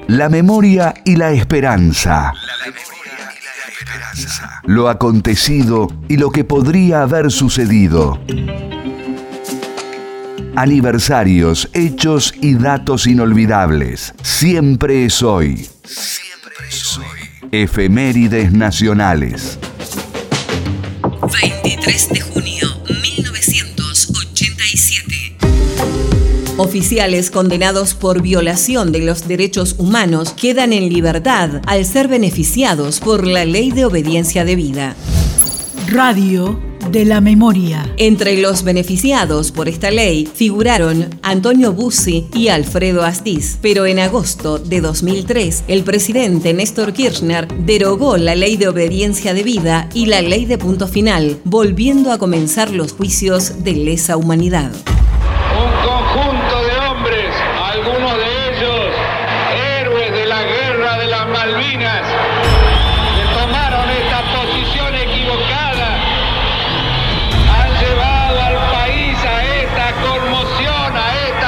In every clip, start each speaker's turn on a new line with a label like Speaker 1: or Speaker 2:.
Speaker 1: La memoria y la esperanza. Lo acontecido y lo que podría haber sucedido. Aniversarios, hechos y datos inolvidables. Siempre es hoy. Efemérides nacionales.
Speaker 2: 23 de junio 1987. Oficiales condenados por violación de los derechos humanos quedan en libertad al ser beneficiados por la Ley de Obediencia Debida.
Speaker 3: Radio de la Memoria.
Speaker 2: Entre los beneficiados por esta ley figuraron Antonio Bussi y Alfredo Astiz, pero en agosto de 2003 el presidente Néstor Kirchner derogó la Ley de Obediencia Debida y la Ley de Punto Final, volviendo a comenzar los juicios de lesa humanidad.
Speaker 4: Un conjunto de hombres, algunos de ellos héroes de la guerra de las Malvinas, que tomaron esta posición equivocada, han llevado al país a esta conmoción, a esta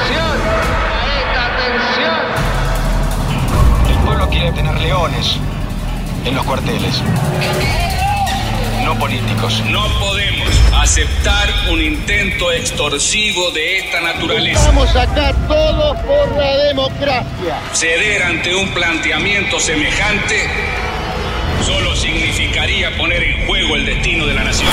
Speaker 4: tensión.
Speaker 5: El pueblo quiere tener leones en los cuarteles, no políticos.
Speaker 6: No podemos aceptar un intento extorsivo de esta naturaleza.
Speaker 7: Estamos acá todos por la democracia.
Speaker 6: Ceder ante un planteamiento semejante solo significaría poner en juego el destino de la nación.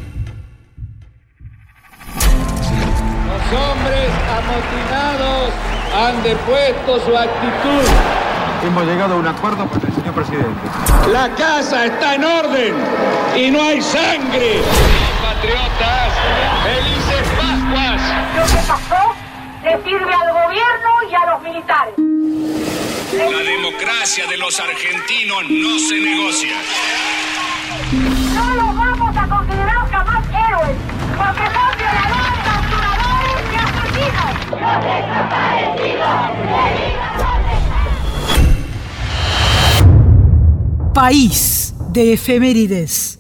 Speaker 4: Los hombres amotinados han depuesto su actitud.
Speaker 5: Hemos llegado a un acuerdo con el señor presidente.
Speaker 4: La casa está en orden y no hay sangre. Patriotas, felices Pascuas.
Speaker 8: Lo que pasó le sirve al gobierno y a los militares.
Speaker 6: La democracia de los argentinos no se negocia.
Speaker 8: No los vamos a considerar jamás héroes, porque son violadores, torturadores y asesinos. ¡Los desaparecidos!
Speaker 3: País de efemérides.